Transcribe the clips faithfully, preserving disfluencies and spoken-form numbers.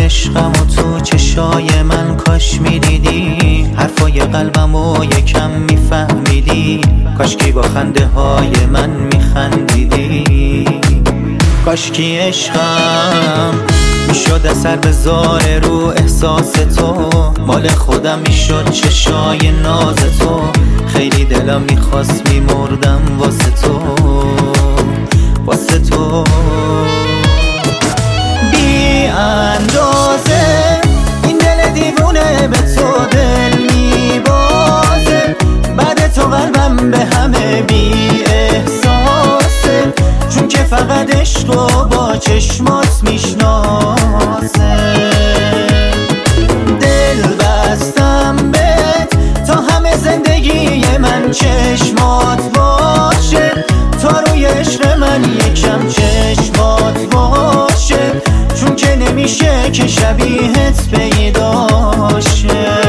عشقم و تو چشای من کاش میدیدی، حرفای قلبم و یکم میفهمیدی، کاشکی با خنده های من میخندیدی. کاشکی عشقم میشد اثر بذاره رو احساس تو، مال خودم میشد چشای ناز تو، خیلی دلم میخواست میمردم واسه تو واسه تو. بی اندازه این دل دیوونه به تو دل میبازه، بعد تو قلبم به همه بی احساسه، چون که فقط عشقو با چشمات میشناسه. دل بستم بهت تا همه زندگی من چشمات باشه، تا روی عشق من یکم چشمات باشه، چون که نمیشه که شبیهت پیدا شه.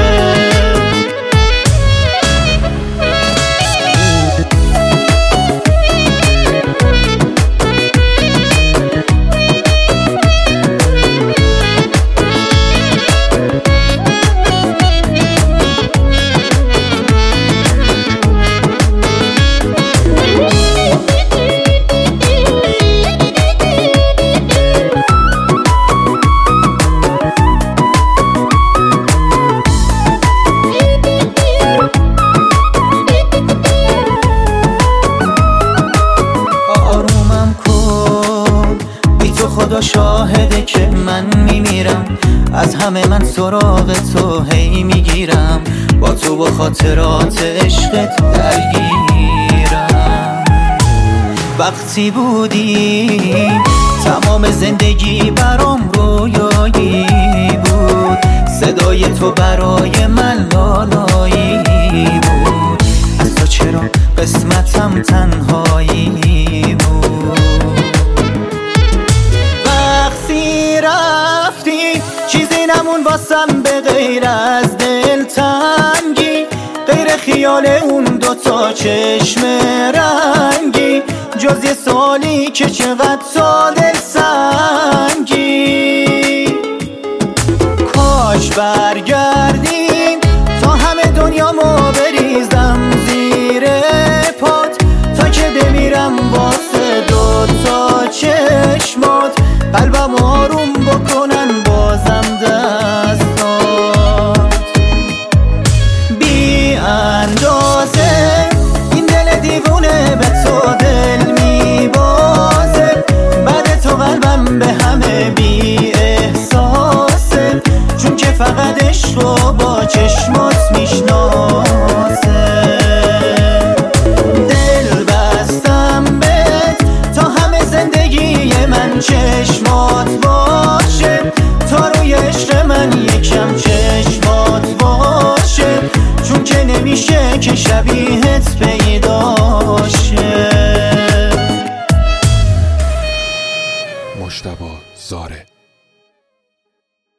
خدا شاهده که من میمیرم، از همه من سراغ تو هی میگیرم، با تو با خاطرات عشقت درگیرم. وقتی بودی تمام زندگی برام رویایی بود، صدای تو برای من لالایی بود، از تو چرا قسمتم تنهایی بود. چیزی نمون واسم به غیر از دلتنگی، غیر خیال اون دوتا چشم رنگی، جز یه سالی که چقدر تا دل سنگی. کاش برگردیم تا همه دنیامو بریزم زیر پات، تا که بمیرم واسه دوتا چشمات، قلبم آروم بکنن بازم دستات. بی اندازه این دل دیوونه به تو دل میبازه، بعد تو قلبم به همه بی احساسه، چون که فقط عشقو با چشمات میشناسه. دل بستم بهت تا همه زندگی من چشمات باشه، تا روی عشق من یکم چشمات باشه، چون که نمیشه که شبیهت پیدا شه. مجتبی زاره.